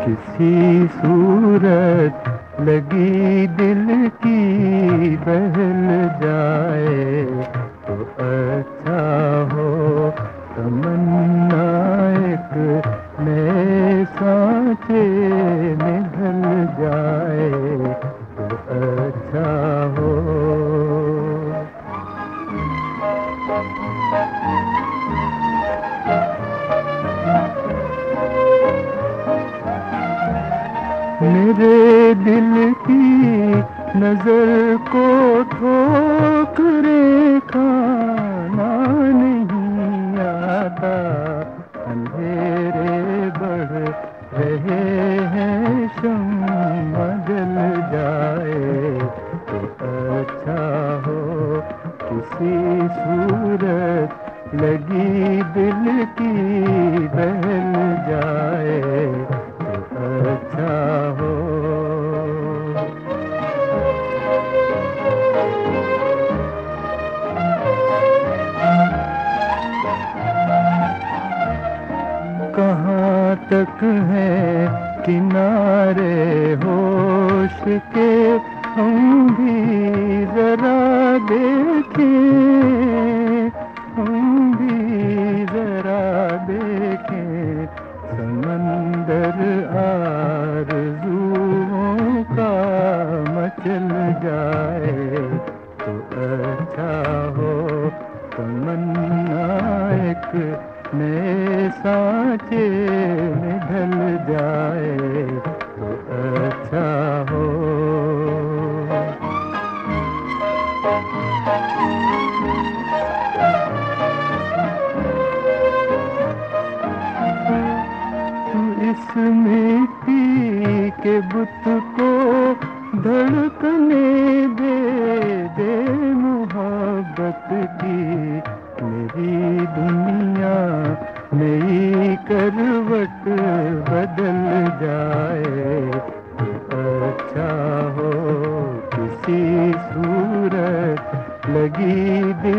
किसी सूरत लगी दिल की बहल जाए तो अच्छा हो। तमन्ना एक नए सांचे में ढल जाए तो अच्छा हो। मेरे दिल की नजर को ठोकरें खाना नहीं आता। अंधेरे बढ़ रहे हैं, शम्मा जल जाए तो अच्छा हो। किसी सूरत लगी दिल की बहल जाए तो अच्छा हो। कहाँ तक है किनारे होश के, हम भी जरा देखें, हम भी जरा देखें। समंदर आरज़ुओं का मचल जाए तो अच्छा हो। तमन्ना एक नए सांचे में ढल जाए तो अच्छा हो। इस मिट्टी के बुत को धड़कने दे मोहब्बत की। मेरी दुनिया नई करवट बदल जाए तो अच्छा हो। किसी सूरत लगी दिल